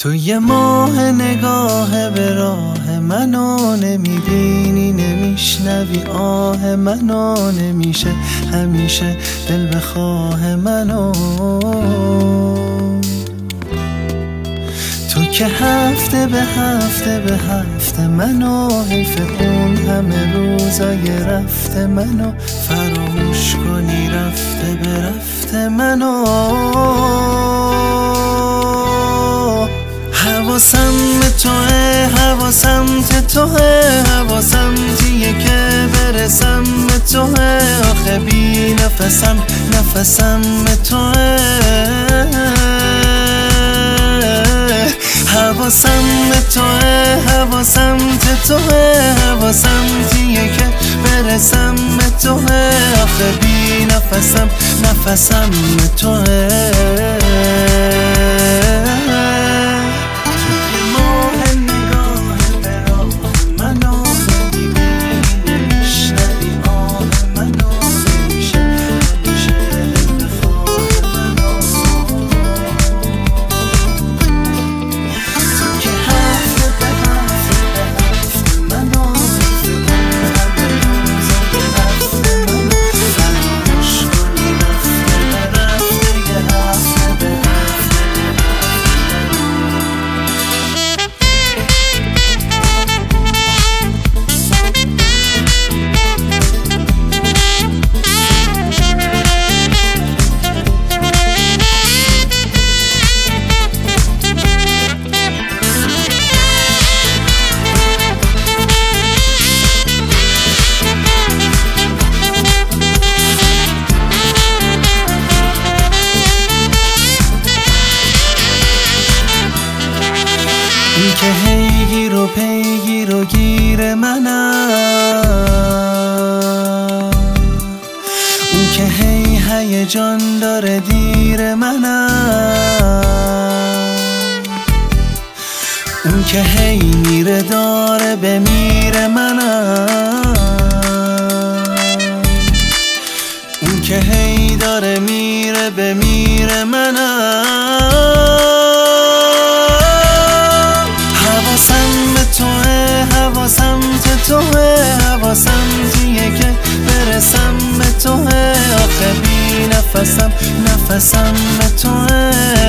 تو یه ماه نگاه به راه منو نمیبینی، نمیشنوی آه منو، نمیشه همیشه دل بخواه منو. تو که هفته به هفته به هفته منو، حیف اون همه روزای رفته منو، فراموش کنی رفته به رفته منو. حواسم به توه، حواسم ته توه، حواسم تیه که برسم به توه. آخه بی نفسم، نفسم به توه. حواسم به توه، حواسم ته توه، حواسم تیه که برسم به توه. آخه بی نفسم، نفسم به توه. اون که هی گیر و پیگیر و گیر منم، اون که هی هیجان داره دیر منم، اون که هی میره داره بمیره منم، اون که هی داره میره بمیره منم. حواسم به توه، حواسم ته توه، حواسم تیه که برسم به توه. آخه بی نفسم، نفسم به توه.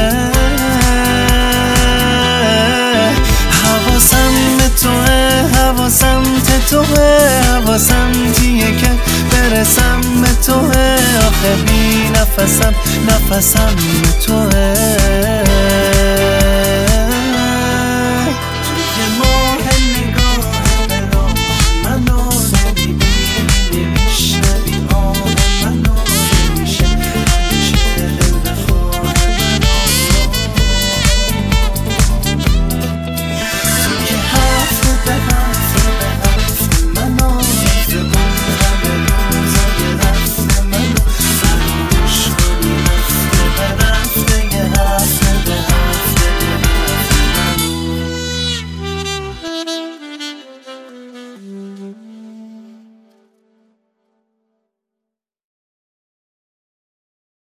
حواسم به توه، حواسم ته توه، حواسم تیه که برسم به توه. آخه بی نفسم، نفسم به توه.